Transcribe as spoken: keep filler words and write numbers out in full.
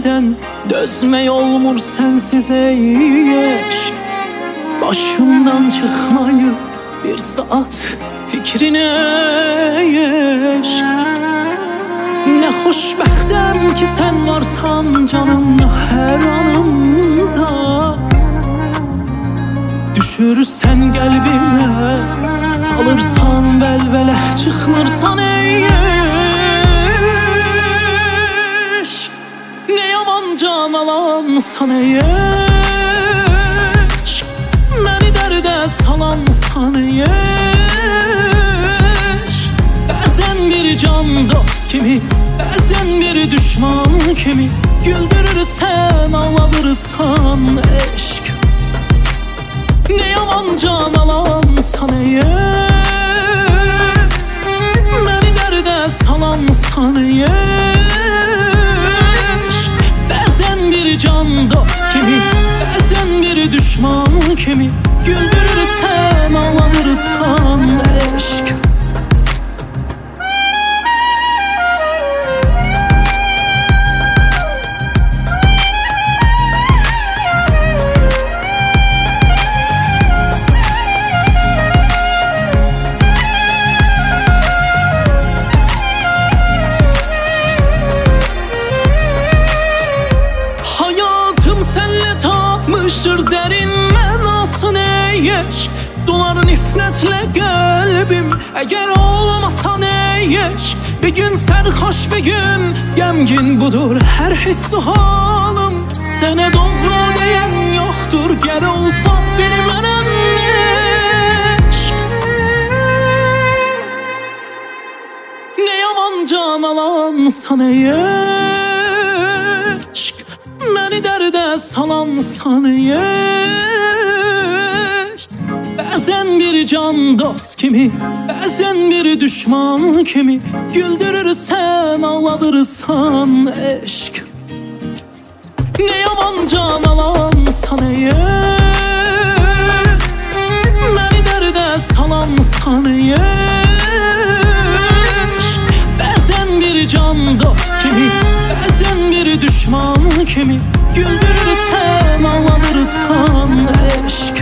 demeden dözmək olmur sensiz ey eşq. Başımdan çıkmayı bir saat fikrine eşq. Ne xoşbəxtəm ki sen varsan canımda her anımda. Düşürsən qəlbimə, salırsan vəlvələ, çıxmırsan ey eşq. Ne yaman can alansan ey eşq. Məni dərdə salansan ey eşq. Bəzən bir can dost kimi, bəzən bir düşman kimi, güldürürsən, ağladırsan eşq. Ne yaman can alansan ey eşq. Məni dərdə salansan ey eşq. Bəzən bir can dost kimi, bəzən bir düşman kimi, güldürürsən, ağladırsan eşq. Tapmıştır derin mənasını ey eşq. Dolar nifrətlə qəlbim əgər olmasan ey eşq. Bir gün sərxoş, bir gün qəmgin, budur hər hissu halım. Sənə doğru deyən yoxdur, gəl olsa bir mənəm eşq. Ne yaman can alansan ey eşq. Məni dərdə salansan ey eşq. Bəzən bir can dost kimi, bəzən bir düşman kimi, güldürürsən, ağladırsan eşq. Ne yaman can alansan ey eşq. Məni dərdə salansan ey eşq. Bəzən bir can dost kimi, bəzən bir düşman kimi, güldürürsən, ağladırsan eşq.